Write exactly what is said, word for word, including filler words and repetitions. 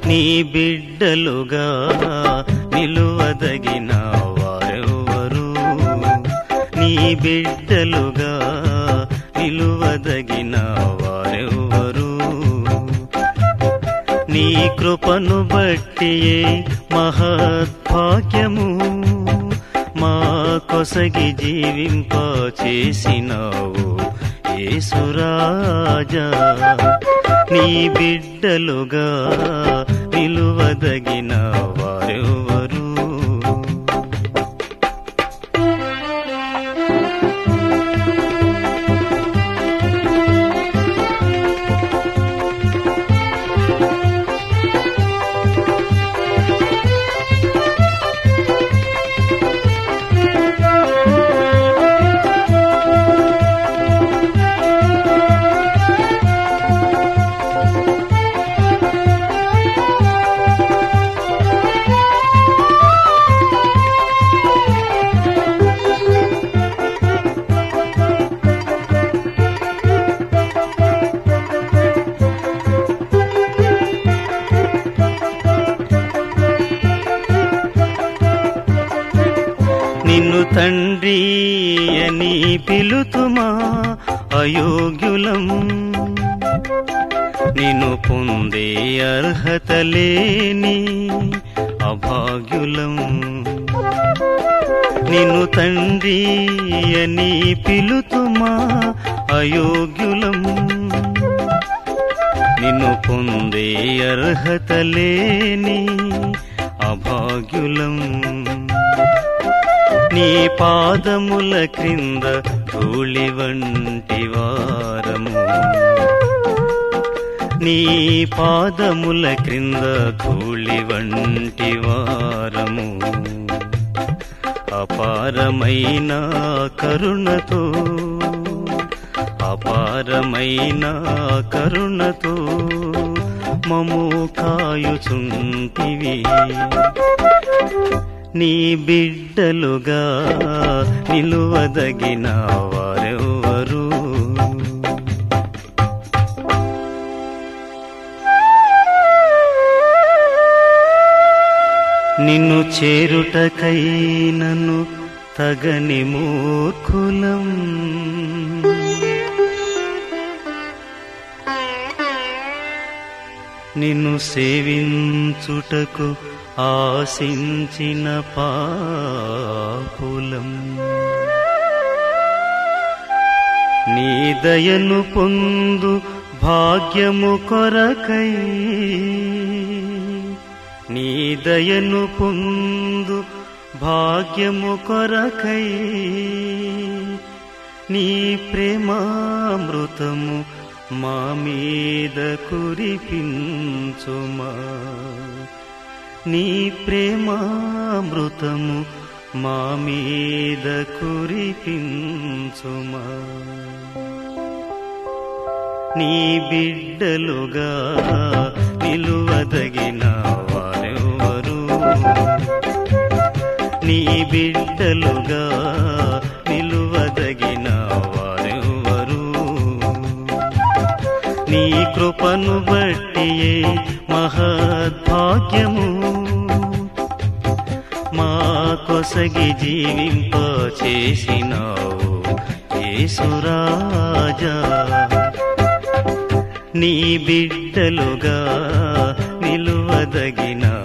నీ బిడ్డలుగా నిలువదగిన వారెవరు? నీ బిడ్డలుగా నిలువదగిన వారెవరు? నీ కృపను బట్టియే మహద్భాగ్యము మా కొసగి జీవింప చేసినావు యేసురాజా. నీ బిడ్డలుగా నిలువదగిన వారెవరు? నిన్ను తండ్రి అని పిలుతుమా అయోగ్యులం, నిన్ను పొందే అర్హత లేని అభాగ్యులం. నిన్ను తండ్రి అని పిలుతుమా అయోగ్యులం, నిన్ను పొందే అర్హత లేని అభాగ్యులం. నీ పాదముల క్రింద ధూళి వంటి వారము, నీ పాదముల క్రింద ధూళి వంటి వారము. అపారమైన కరుణతో అపారమైన కరుణతో మము కాయుచుంటివి. నీ బిడ్డలుగా నిలువదగిన వారెవరు? నిన్ను చేరుటకై నన్ను తగని మూర్ఖులం, నిన్ను సేవించుటకు ఆశించిన పాపులం. నీ దయను పొందు భాగ్యము కొరకై, నీ దయను పొందు భాగ్యము కొరకై నీ ప్రేమామృతము మా మీద కురిపించుమా. నీ ప్రేమామృతము మా మీద కురిపించుమా. నీ బిడ్డలుగా నిలువదగిన వారెవరు? నీ బిడ్డలుగా నిలువదగిన వారెవరు? నీ కృపను బట్టియే మహద్భాగ్యము మా కొసగి జీవింప చేసినావు యేసురాజా. నీ బిడ్డలుగా నిలువదగిన